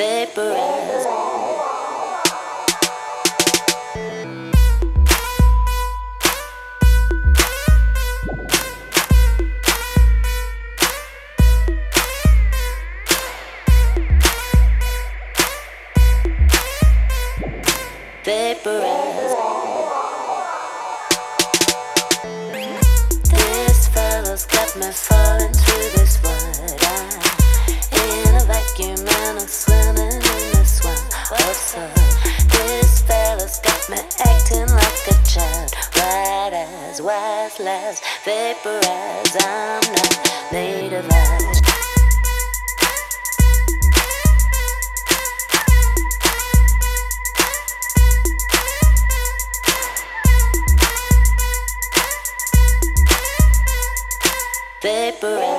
vaporize. Vaporize. This fellow's got me falling through this water. In a vacuum and I'm swimming in the swamp of sun. This fellow's got me acting like a child. White eyes, wise lies, vaporize. I'm not native eyes. Vaporize.